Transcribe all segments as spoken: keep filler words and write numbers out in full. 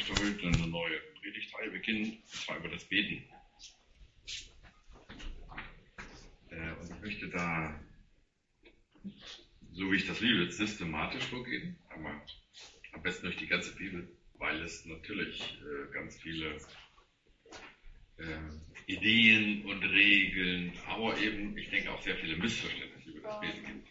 möchte heute eine neue Predigtreihe beginnen, und zwar über das Beten. Äh, und ich möchte da, so wie ich das liebe, systematisch vorgehen, aber am besten durch die ganze Bibel, weil es natürlich äh, ganz viele äh, Ideen und Regeln, aber eben, ich denke, auch sehr viele Missverständnisse über das Beten gibt.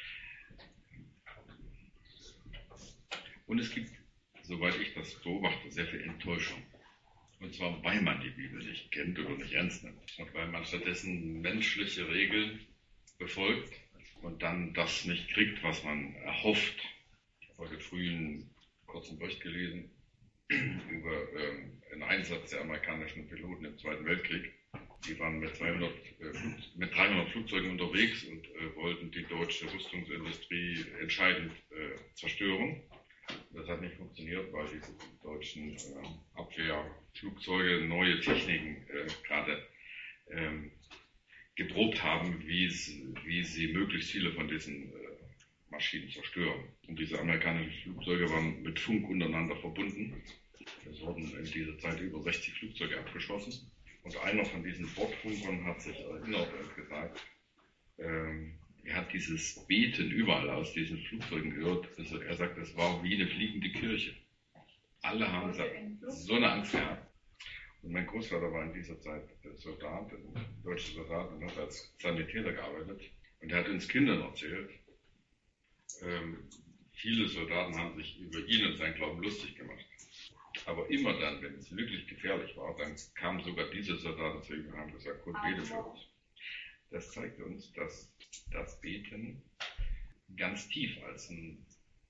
Und es gibt, soweit ich das beobachte, sehr viel Enttäuschung. Und zwar, weil man die Bibel nicht kennt oder nicht ernst nimmt. Und weil man stattdessen menschliche Regeln befolgt und dann das nicht kriegt, was man erhofft. Ich habe heute früh einen kurzen Bericht gelesen über ähm, einen Einsatz der amerikanischen Piloten im Zweiten Weltkrieg. Die waren mit, zweihundert, äh, mit dreihundert Flugzeugen unterwegs und äh, wollten die deutsche Rüstungsindustrie entscheidend äh, zerstören. Das hat nicht funktioniert, weil die deutschen äh, Abwehrflugzeuge neue Techniken äh, gerade ähm, geprobt haben, wie, es, wie sie möglichst viele von diesen äh, Maschinen zerstören. Und diese amerikanischen Flugzeuge waren mit Funk untereinander verbunden. Es wurden in dieser Zeit über sechzig Flugzeuge abgeschossen. Und einer von diesen Bordfunkern hat sich erinnert und gesagt, ähm, er hat dieses Beten überall aus diesen Flugzeugen gehört. Also er sagt, es war wie eine fliegende Kirche. Alle haben gesagt, so eine Angst gehabt. Und mein Großvater war in dieser Zeit Soldat, ein deutscher Soldat, und hat als Sanitäter gearbeitet. Und er hat uns Kindern erzählt, ähm, viele Soldaten haben sich über ihn und seinen Glauben lustig gemacht. Aber immer dann, wenn es wirklich gefährlich war, dann kamen sogar diese Soldaten zu ihm und haben gesagt, Gott, bete für uns. Das zeigt uns, dass das Beten ganz tief als, ein,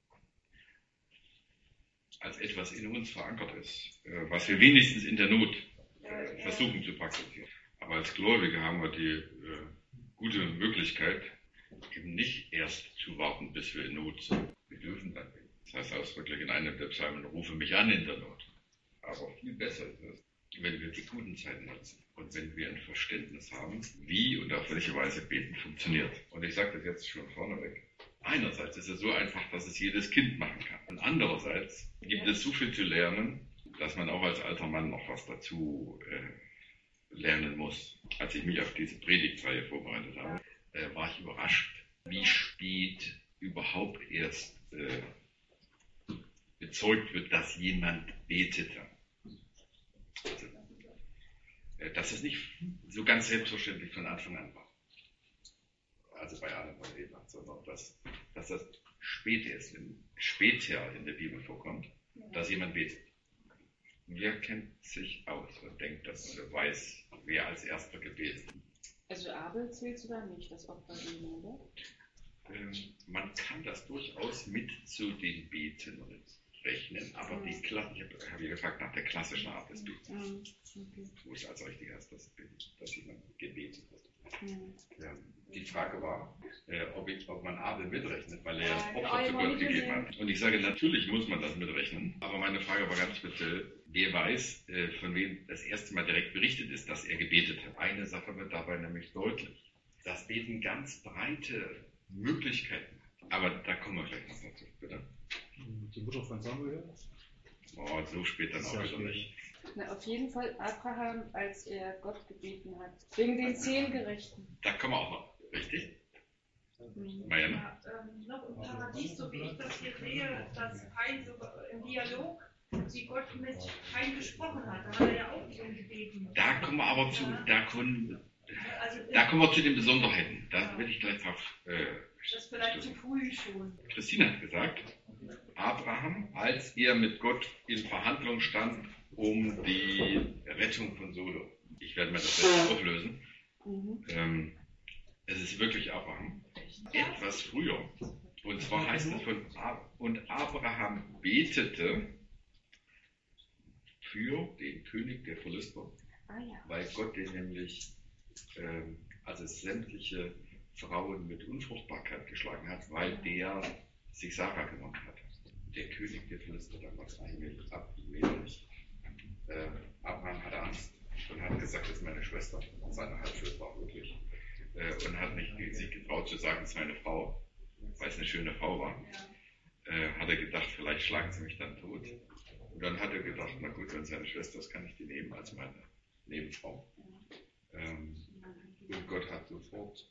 als etwas in uns verankert ist, was wir wenigstens in der Not äh, versuchen zu praktizieren. Aber als Gläubige haben wir die äh, gute Möglichkeit, eben nicht erst zu warten, bis wir in Not sind. Wir dürfen dann beten. Das heißt ausdrücklich in einem der Psalmen, rufe mich an in der Not. Aber viel besser ist es, wenn wir die guten Zeiten nutzen und wenn wir ein Verständnis haben, wie und auf welche Weise Beten funktioniert. Und ich sage das jetzt schon vorneweg. Einerseits ist es so einfach, dass es jedes Kind machen kann. Und andererseits gibt es so viel zu lernen, dass man auch als alter Mann noch was dazu äh, lernen muss. Als ich mich auf diese Predigtreihe vorbereitet habe, äh, war ich überrascht, wie spät überhaupt erst äh, bezeugt wird, dass jemand betete. Also, dass es nicht so ganz selbstverständlich von Anfang an war. Also bei allem, was er sagt, sondern dass, dass das spät ist, in, später in der Bibel vorkommt, dass jemand betet. Wer kennt sich aus und denkt, dass er weiß, wer als erster gebetet hat? Also Abel zählt sogar nicht, das Opfer geben, oder? Ähm, man kann das durchaus mit zu den Beten rechnen, aber die Klasse, ich habe hab ja gefragt nach der klassischen Art des Betens, mhm. Okay. Wo es als richtig heißt, dass, dass jemand gebetet hat. Mhm. Ja, die Frage war, äh, ob, ich, ob man Abel mitrechnet, weil er ja das Opfer zu Gott gegeben hat. Und ich sage, natürlich muss man das mitrechnen, aber meine Frage war ganz speziell, wer weiß, äh, von wem das erste Mal direkt berichtet ist, dass er gebetet hat. Eine Sache wird dabei nämlich deutlich, dass Beten ganz breite Möglichkeiten hat. Aber da kommen wir gleich noch dazu, bitte. Die Mutter von Samuel? Oh, so spät dann auch wieder nicht. Na, auf jeden Fall Abraham, als er Gott gebeten hat. Wegen den zehn Gerechten. Da kommen wir auch noch, richtig? Mhm. Marianne? Ja, ähm, noch im Paradies, so wie ich das hier sehe, dass Kain sogar im Dialog, wie Gott mit Kain gesprochen hat. Da hat er ja auch so gebeten. Da kommen wir aber zu, ja. da kommen, also, da kommen wir zu den Besonderheiten. Da ja. will ich gleich drauf. Äh, das ist vielleicht zu früh schon. Christine hat gesagt, Abraham, als er mit Gott in Verhandlung stand um die Rettung von Sodom. Ich werde mir das jetzt auflösen. Mhm. Ähm, es ist wirklich Abraham. Etwas früher. Und zwar heißt es von Ab- und Abraham betete für den König der Philister, ah, ja. weil Gott den nämlich, ähm, also sämtliche Frauen mit Unfruchtbarkeit geschlagen hat, weil der sich Sarah genommen hat. Der König der Philister damals eigentlich Abimelech. Äh, Abraham hatte Angst und hat gesagt, das ist meine Schwester, seine Halbschwester auch wirklich, äh, und hat nicht sich getraut zu sagen, es ist meine Frau, weil es eine schöne Frau war. äh, hat er gedacht, vielleicht schlagen sie mich dann tot. Und dann hat er gedacht, na gut, wenn seine Schwester ist, kann ich die nehmen als meine Nebenfrau. Ähm, und Gott hat sofort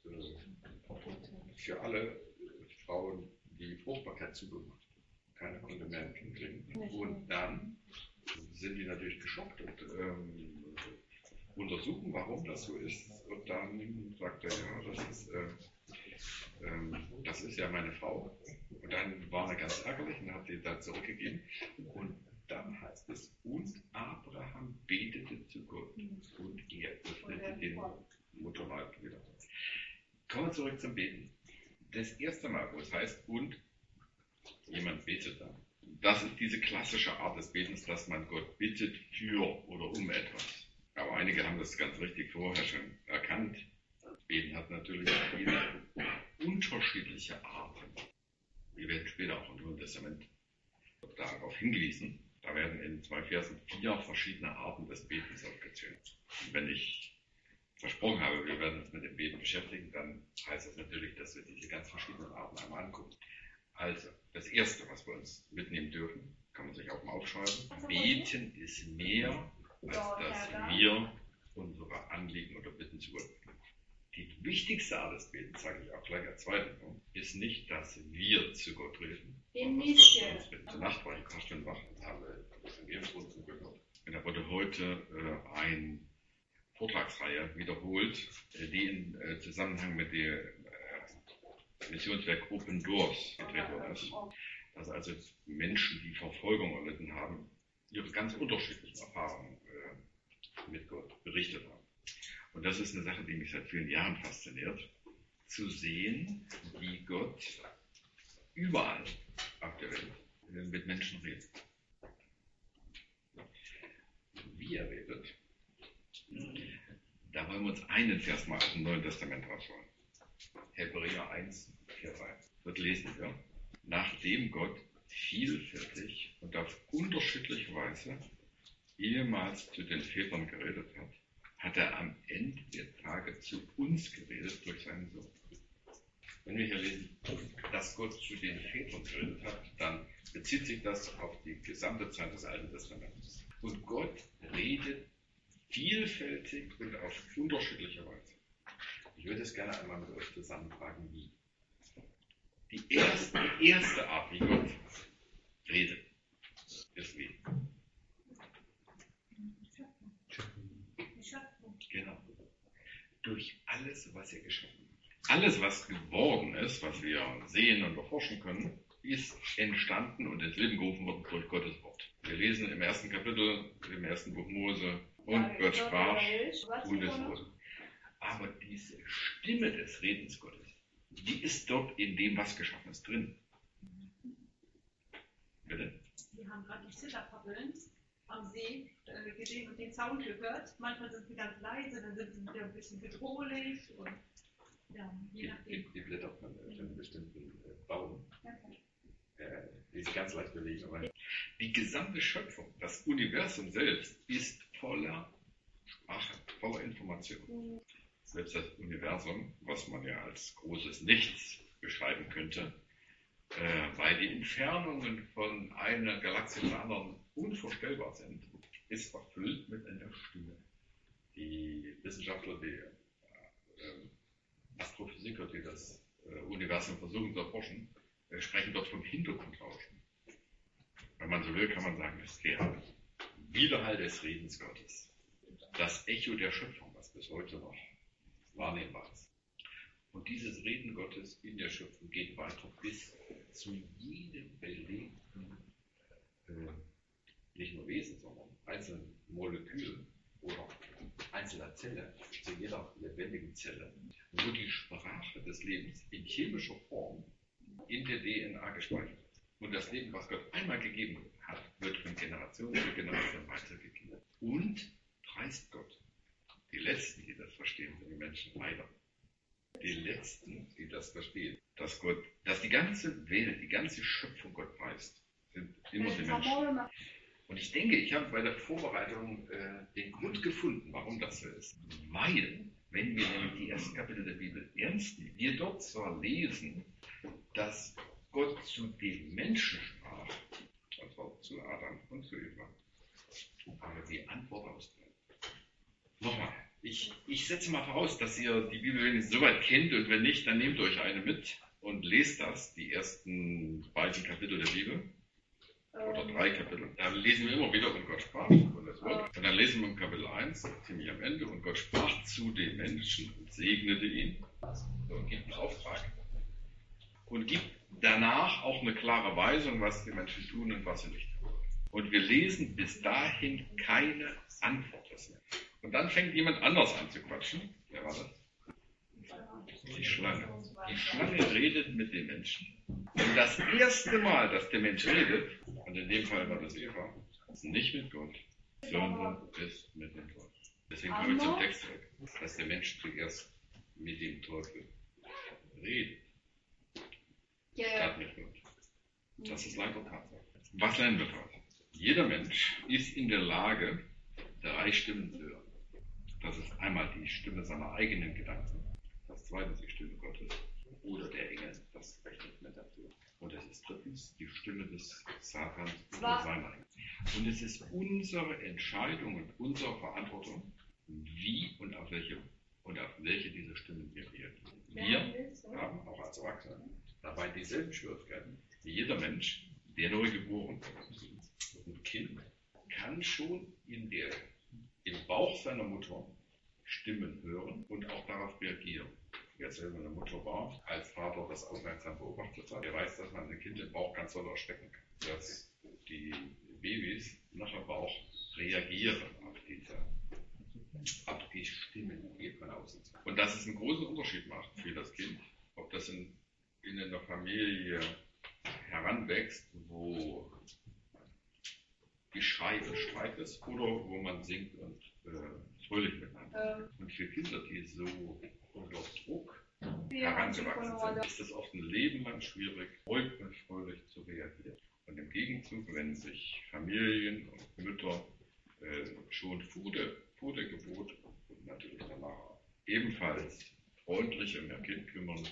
äh, für alle Frauen die Fruchtbarkeit zugemacht. Keiner konnte mehr ein Kind kriegen. Und dann sind die natürlich geschockt und ähm, untersuchen, warum das so ist. Und dann sagt er, ja, das ist, äh, ähm, das ist ja meine Frau. Und dann war er ganz ärgerlich und hat die dann zurückgegeben. Und dann heißt es, und Abraham betete zu Gott und er öffnete den Mutterleib wieder. Kommen wir zurück zum Beten. Das erste Mal, wo es heißt, und jemand betet dann. Das ist diese klassische Art des Betens, dass man Gott bittet für oder um etwas. Aber einige haben das ganz richtig vorher schon erkannt. Beten hat natürlich viele unterschiedliche Arten. Wir werden später auch im Neuen Testament darauf hingewiesen. Da werden in zwei Versen vier verschiedene Arten des Betens aufgezählt. Und wenn ich versprochen habe, wir werden uns mit dem Beten beschäftigen, dann heißt das natürlich, dass wir diese ganz verschiedenen Arten einmal angucken. Also, das Erste, was wir uns mitnehmen dürfen, kann man sich auch mal aufschreiben. Beten ist mehr, als dass wir unsere Anliegen oder Bitten zu Gott bringen. Die wichtigste Art des Betens, sage ich auch gleich als zweiten Punkt, ist nicht, dass wir zu Gott reden. Zur Nacht war ich ein paar Stunden wach und habe das Evangelium gehört. Und da wurde heute äh, eine Vortragsreihe wiederholt, äh, die in äh, Zusammenhang mit der äh, Missionswerk Open Doors gedreht worden ist. Dass also Menschen, die Verfolgung erlitten haben, ihre ganz unterschiedlichen Erfahrungen äh, mit Gott berichtet haben. Und das ist eine Sache, die mich seit vielen Jahren fasziniert, zu sehen, wie Gott überall auf der Welt mit Menschen redet. Wie er redet, da wollen wir uns einen Vers mal aus dem Neuen Testament rausholen. Hebräer eins, vier, drei. Dort lesen wir, nachdem Gott vielfältig und auf unterschiedliche Weise ehemals zu den Vätern geredet hat, hat er am Ende der Tage zu uns geredet durch seinen Sohn. Wenn wir hier lesen, dass Gott zu den Vätern geredet hat, dann bezieht sich das auf die gesamte Zeit des Alten Testaments. Und Gott redet vielfältig und auf unterschiedliche Weise. Ich würde es gerne einmal mit euch zusammentragen, wie. Die erste, die erste Art, wie Gott redet, ist wie. Genau. Durch alles, was er geschaffen hat. Alles, was geworden ist, was wir sehen und erforschen können, ist entstanden und ins Leben gerufen worden durch Gottes Wort. Wir lesen im ersten Kapitel, im ersten Buch Mose, und Gott sprach und es wurde. Aber diese Stimme des Redens Gottes, die ist dort in dem, was geschaffen ist, drin. Bitte? Wir haben gerade die Zitterpappeln am See äh, gesehen und den Sound gehört. Manchmal sind sie ganz leise, dann sind sie wieder ein bisschen bedrohlich. Und, ja, je nachdem. Die, die Blätter von, von einem bestimmten äh, Baum, äh, die sich ganz leicht bewegen. Aber die gesamte Schöpfung, das Universum selbst, ist voller Sprache, voller Information. Selbst das Universum, was man ja als großes Nichts beschreiben könnte, äh, weil die Entfernungen von einer Galaxie zur anderen unvorstellbar sind, ist erfüllt mit einer Stimme. Die Wissenschaftler, die äh, Astrophysiker, die das äh, Universum versuchen zu erforschen, äh, sprechen dort vom Hintergrundrauschen. Wenn man so will, kann man sagen, es ist der Widerhall des Redens Gottes. Das Echo der Schöpfung, was bis heute noch wahrnehmbar ist. Und dieses Reden Gottes in der Schöpfung geht weiter bis zu jedem belebten, äh, nicht nur Wesen, sondern einzelnen Molekülen oder einzelner Zelle, zu jeder lebendigen Zelle, wo die Sprache des Lebens in chemischer Form in der D N A gespeichert ist. Und das Leben, was Gott einmal gegeben hat, wird von Generation zu Generation weitergegeben. Und preist Gott. Die Letzten, die das verstehen, sind die Menschen leider. Die Letzten, die das verstehen, dass Gott, dass die ganze Welt, die ganze Schöpfung Gott preist, sind immer die Menschen. Und ich denke, ich habe bei der Vorbereitung äh, den Grund gefunden, warum das so ist. Weil, wenn wir nämlich die ersten Kapitel der Bibel ernst nehmen, wir dort zwar lesen, dass Gott zu dem Menschen sprach, und zwar zu Adam und zu Eva, aber die Antwort ausbleibt. Nochmal, ich, ich setze mal voraus, dass ihr die Bibel wenigstens soweit kennt, und wenn nicht, dann nehmt euch eine mit und lest das, die ersten beiden Kapitel der Bibel. Oder drei Kapitel. Da lesen wir immer wieder, und Gott sprach und das Wort. Und dann lesen wir im Kapitel eins, ziemlich am Ende, und Gott sprach zu dem Menschen und segnete ihn und gibt einen Auftrag und gibt danach auch eine klare Weisung, was die Menschen tun und was sie nicht tun. Und wir lesen bis dahin keine Antwort mehr. Und dann fängt jemand anders an zu quatschen. Wer war das? Die Schlange. Die Schlange redet mit dem Menschen. Und das erste Mal, dass der Mensch redet, und in dem Fall war das Eva, ist nicht mit Gott, sondern ist mit dem Teufel. Deswegen komme ich zum Text zurück, dass der Mensch zuerst mit dem Teufel redet, statt mit Gott. Das ist leider Tatsache. Was lernen wir daraus? Jeder Mensch ist in der Lage, drei Stimmen zu hören. Das ist einmal die Stimme seiner eigenen Gedanken, das zweite ist die Stimme Gottes oder der Engel, das rechnet mit dazu. Und es ist drittens die Stimme des Satans oder seiner Engel. Und es ist unsere Entscheidung und unsere Verantwortung, wie und auf welche und auf welche dieser Stimmen wir reagieren. Wir haben auch als Erwachsene dabei dieselben Schwierigkeiten wie jeder Mensch, der neu geboren ist. Ein Kind kann schon in der, im Bauch seiner Mutter Stimmen hören und auch darauf reagieren. Wer selber eine Mutter war, als Vater das aufmerksam beobachtet hat, der weiß, dass man ein Kind im Bauch ganz doll erschrecken kann. Dass die Babys nach dem Bauch reagieren auf diese, auf die Stimmen, die von außen sind. Und dass es einen großen Unterschied macht für das Kind, ob das in, in einer Familie heranwächst, wo Geschrei und Streit ist, oder wo man singt und äh, fröhlich miteinander. Ähm. Und für Kinder, die so unter Druck herangewachsen sind, ist es oft ein Leben lang schwierig, ruhig und fröhlich zu reagieren. Und im Gegenzug, wenn sich Familien und Mütter äh, schon vor der, vor der Geburt und natürlich danach ebenfalls freundlich um ihr Kind kümmern,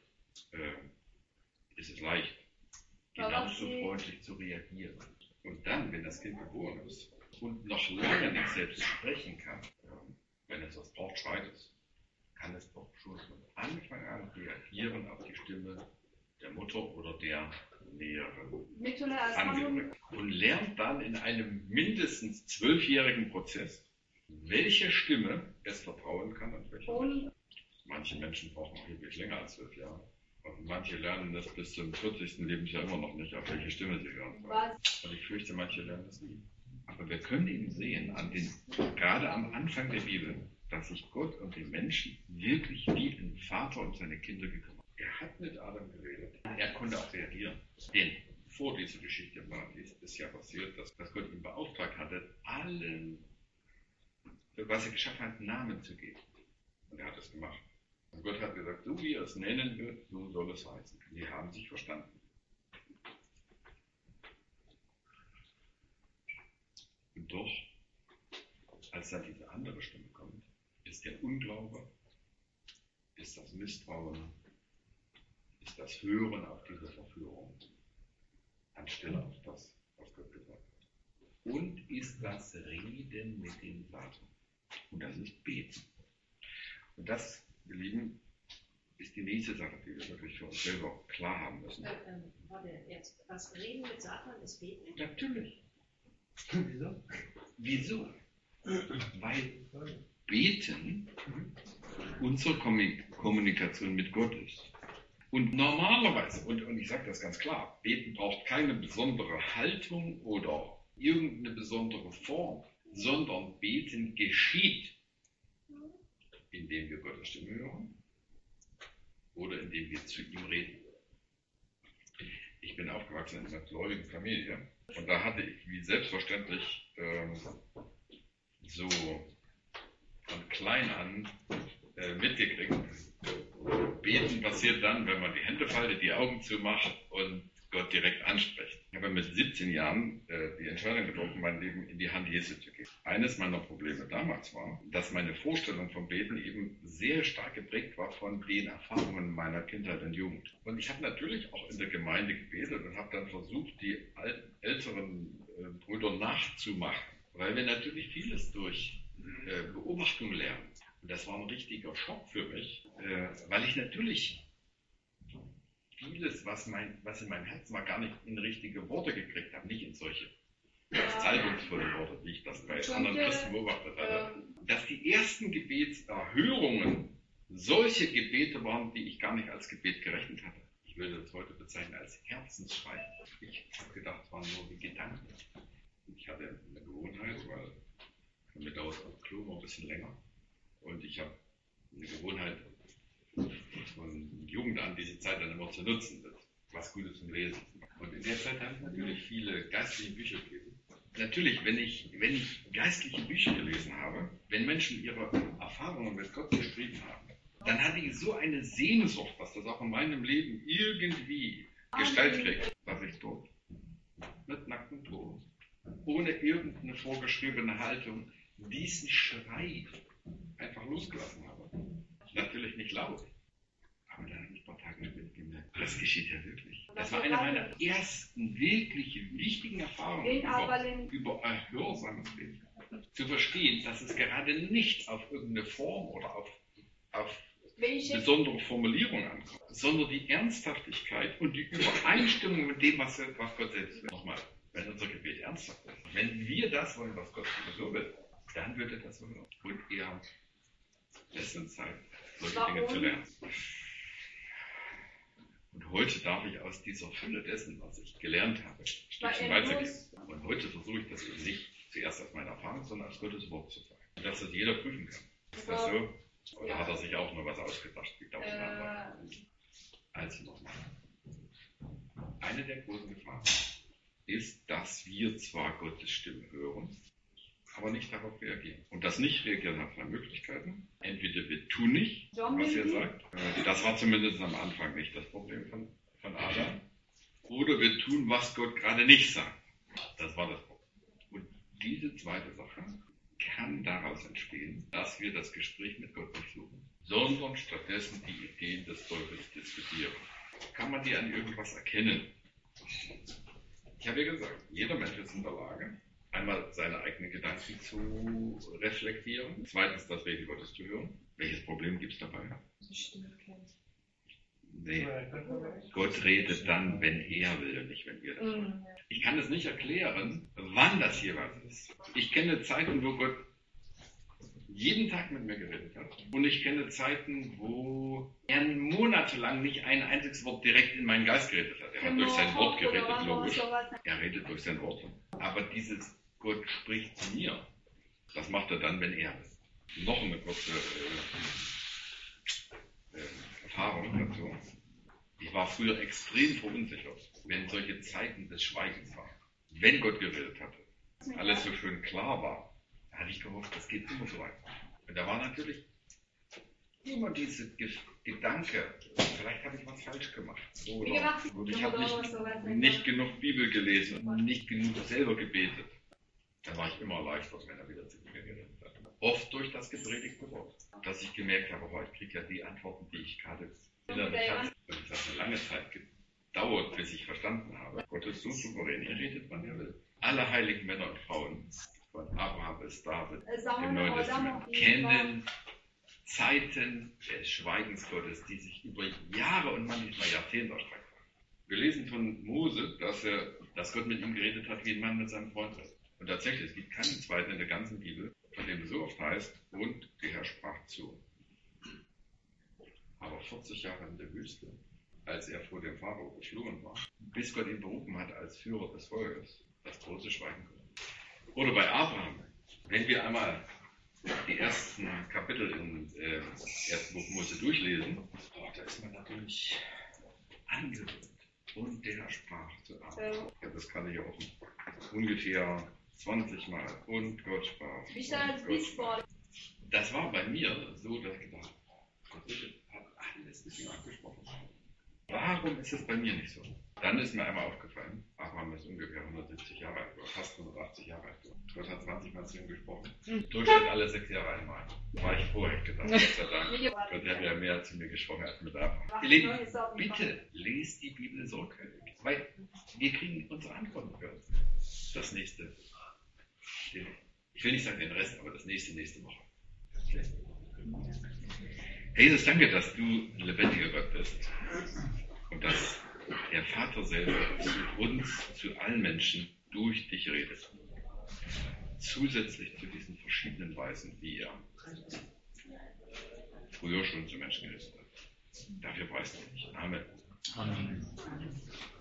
äh, ist es leicht, genauso freundlich zu reagieren. Und dann, wenn das Kind geboren ist und noch lange nicht selbst sprechen kann, wenn es was braucht, schreit es, kann es doch schon von Anfang an reagieren auf die Stimme der Mutter oder der näheren Angehörigen. Und lernt dann in einem mindestens zwölfjährigen Prozess, welche Stimme es vertrauen kann und welche nicht. Manche Menschen brauchen auch wirklich länger als zwölf Jahre. Und manche lernen das bis zum vierzigsten Lebensjahr immer noch nicht, auf welche Stimme sie hören. Und ich fürchte, manche lernen das nie. Aber wir können eben sehen, an den, gerade am Anfang der Bibel, dass sich Gott um den Menschen wirklich wie ein Vater um seine Kinder gekümmert hat. Er hat mit Adam geredet. Er konnte auch reagieren. Denn vor dieser Geschichte im Paradies ist ja passiert, dass, dass Gott ihn beauftragt hatte, allen, was er geschaffen hat, Namen zu geben. Und er hat es gemacht. Und Gott hat gesagt, so wie er es nennen wird, so soll es heißen. Die haben sich verstanden. Und doch, als dann diese andere Stimme kommt, ist der Unglaube, ist das Misstrauen, ist das Hören auf diese Verführung, anstelle auf das, was Gott gesagt hat. Und ist das Reden mit dem Vater. Und das ist Beten. Und das, ihr Lieben, ist die nächste Sache, die wir wirklich für uns selber klar haben müssen. Äh, ähm, warte, jetzt, das Reden mit Satan ist Beten? Natürlich. Wieso? Wieso? Weil Beten unsere Kommunikation mit Gott ist. Und normalerweise, und, und ich sage das ganz klar, Beten braucht keine besondere Haltung oder irgendeine besondere Form, sondern Beten geschieht, indem wir Gottes Stimme hören oder indem wir zu ihm reden. Ich bin aufgewachsen in einer gläubigen Familie und da hatte ich wie selbstverständlich ähm, so von klein an äh, mitgekriegt, Beten passiert dann, wenn man die Hände faltet, die Augen zumacht und Gott direkt anspricht. Ich habe mit siebzehn Jahren äh, die Entscheidung getroffen, mein Leben in die Hand Jesu zu geben. Eines meiner Probleme damals war, dass meine Vorstellung vom Beten eben sehr stark geprägt war von den Erfahrungen meiner Kindheit und Jugend. Und ich habe natürlich auch in der Gemeinde gebetet und habe dann versucht, die alten, älteren äh, Brüder nachzumachen, weil wir natürlich vieles durch äh, Beobachtung lernen. Und das war ein richtiger Schock für mich, äh, weil ich natürlich vieles, was, mein, was in meinem Herzen war, gar nicht in richtige Worte gekriegt habe, nicht in solche salbungsvolle Worte, wie ich das bei anderen Christen beobachtet hatte. Dass die ersten Gebetserhörungen solche Gebete waren, die ich gar nicht als Gebet gerechnet hatte. Ich würde das heute bezeichnen als Herzensschrei. Ich habe gedacht, es waren nur die Gedanken. Ich hatte eine Gewohnheit, weil mir dauert das Klo noch ein bisschen länger. Und ich habe eine Gewohnheit, von Jugend an diese Zeit dann immer zu nutzen, was Gutes zum Lesen. Und in der Zeit habe ich natürlich viele geistliche Bücher gelesen. Natürlich, wenn ich, wenn ich geistliche Bücher gelesen habe, wenn Menschen ihre Erfahrungen mit Gott geschrieben haben, dann hatte ich so eine Sehnsucht, dass das auch in meinem Leben irgendwie Gestalt kriegt, dass ich dort mit nacktem Po, ohne irgendeine vorgeschriebene Haltung, diesen Schrei einfach losgelassen habe. Natürlich nicht laut. Aber dann habe ich ein paar Tage mitgemerkt, das geschieht ja wirklich. Das war eine meiner ersten wirklich wichtigen Erfahrungen über, über erhörsames Beten. Zu verstehen, dass es gerade nicht auf irgendeine Form oder auf, auf besondere Formulierung ankommt, sondern die Ernsthaftigkeit und die Übereinstimmung mit dem, was, was Gott selbst will. Nochmal, wenn unser Gebet ernsthaft ist, wenn wir das wollen, was Gott sowieso will, dann wird er das wollen. Und er lässt uns Zeit, solche Dinge zu lernen. Und heute darf ich aus dieser Fülle dessen, was ich gelernt habe, Stückchen weitergeben. Und heute versuche ich das eben nicht zuerst aus meiner Erfahrung, sondern aus Gottes Wort zu sagen. Und dass das jeder prüfen kann. Ist das so? Oder ja. Hat er sich auch nur was ausgedacht, wie tausend andere? Also nochmal. Eine der großen Gefahren ist, dass wir zwar Gottes Stimme hören, aber nicht darauf reagieren. Und das Nicht-Reagieren hat zwei Möglichkeiten. Entweder wir tun nicht, was er sagt. Das war zumindest am Anfang nicht das Problem von, von Adam. Oder wir tun, was Gott gerade nicht sagt. Das war das Problem. Und diese zweite Sache kann daraus entstehen, dass wir das Gespräch mit Gott nicht suchen, sondern stattdessen die Ideen des Teufels diskutieren. Kann man die an irgendwas erkennen? Ich habe ja gesagt, jeder Mensch ist in der Lage, einmal seine eigenen Gedanken zu reflektieren, zweitens das Reden Gottes zu hören. Welches Problem gibt es dabei? Die Stimme kennt. Nee, Gott redet dann, wenn er will, nicht wenn wir das wollen. Ich kann es nicht erklären, wann das jeweils ist. Ich kenne Zeiten, wo Gott jeden Tag mit mir geredet hat. Und ich kenne Zeiten, wo er monatelang nicht ein einziges Wort direkt in meinen Geist geredet hat. Er hat durch sein Wort geredet, logisch. Er redet durch sein Wort. Aber dieses Gott spricht zu mir, das macht er dann, wenn er will. Noch eine kurze äh, äh, Erfahrung dazu. Ich war früher extrem verunsichert, wenn solche Zeiten des Schweigens waren. Wenn Gott geredet hatte, alles so schön klar war, da hatte ich gehofft, das geht immer so weiter. Und da war natürlich immer diese Ge- Gedanke, vielleicht habe ich was falsch gemacht. Oder, oder ich habe nicht, nicht genug Bibel gelesen und nicht genug selber gebetet. Da war ich immer erleichtert, wenn er wieder zu mir geredet hat. Oft durch das gepredigte Wort, dass ich gemerkt habe, oh, ich kriege ja die Antworten, die ich gerade innerlich hatte. Und es hat eine lange Zeit gedauert, bis ich verstanden habe. Gott ist so souverän, er redet, wann er will. Alle heiligen Männer und Frauen, von Abraham bis David, im Neuen Testament, kennen Zeiten des Schweigens Gottes, die sich über Jahre und manchmal Jahrzehnte erstrecken. Wir lesen von Mose, dass, er, dass Gott mit ihm geredet hat, wie ein Mann mit seinem Freund redet. Und tatsächlich, es gibt keinen zweiten in der ganzen Bibel, von dem es so oft heißt, und der Herr sprach zu. Aber vierzig Jahre in der Wüste, als er vor dem Pharao geflohen war, bis Gott ihn berufen hat als Führer des Volkes, das große Schweigen Gottes. Oder bei Abraham, wenn wir einmal die ersten Kapitel im äh, ersten Buch Mose durchlesen, oh, da ist man natürlich angewöhnt. Und der Herr sprach zu Abraham. Ja, das kann ich auch ungefähr zwanzig Mal. Und Gott sprach. Wie stand das? Das war bei mir so, dass ich gedacht habe, Gott hat alles mit ihm abgesprochen. Warum ist es bei mir nicht so? Dann ist mir einmal aufgefallen, Abraham ist ungefähr hundertsiebzig Jahre alt, oder fast hundertachtzig Jahre alt. Gott hat zwanzig Mal zu ihm gesprochen. Durchschnitt alle sechs Jahre einmal. War ich froh, hätte ich gedacht, Gott sei Dank. Gott hat ja mehr zu mir gesprochen als mit Abraham. Ihr Lieben, bitte lest die Bibel sorgfältig, weil wir kriegen unsere Antworten für das nächste. Ich will nicht sagen den Rest, aber das nächste, nächste Woche. Herr Jesus, danke, dass du ein lebendiger Gott bist und dass der Vater selber zu uns, zu allen Menschen durch dich redet. Zusätzlich zu diesen verschiedenen Weisen, wie er früher schon zu Menschen geredet hat. Dafür preisen wir dich. Amen. Amen.